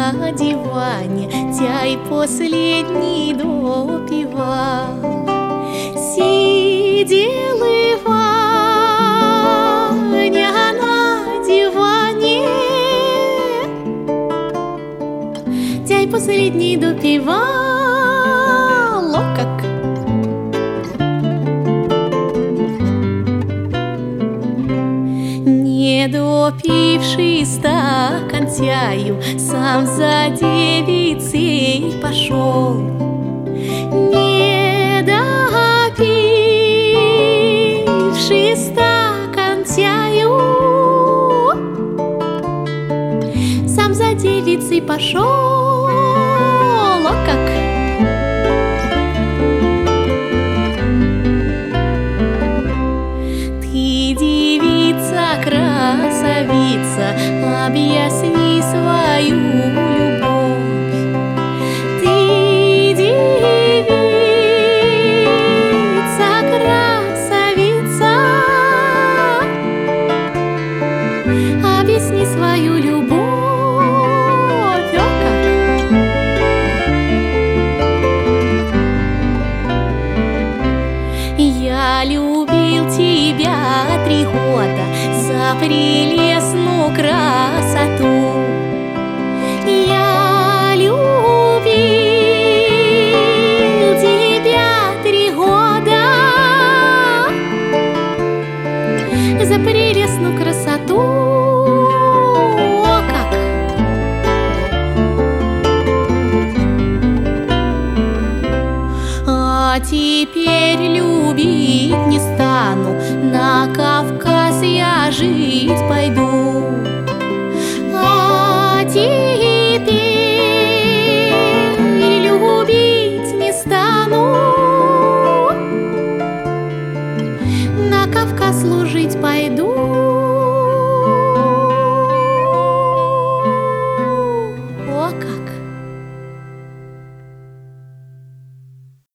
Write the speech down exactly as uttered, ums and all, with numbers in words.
на диване чай последний допивал. Сидел и Ваня на диване, чай последний допивал. О, как! Не допивший стакан чаю, сам за девицей пошел. Не допивший стакан чаю, сам за девицей пошел. О, как! Красавица, объясни свою любовь. Ты девица, красавица, объясни свою любовь. О, как! Я любил тебя три года за прелестную красоту. Я любил тебя три года за прелестную красоту. О, как! А теперь любить не стану, на Кавказ я жить пойду.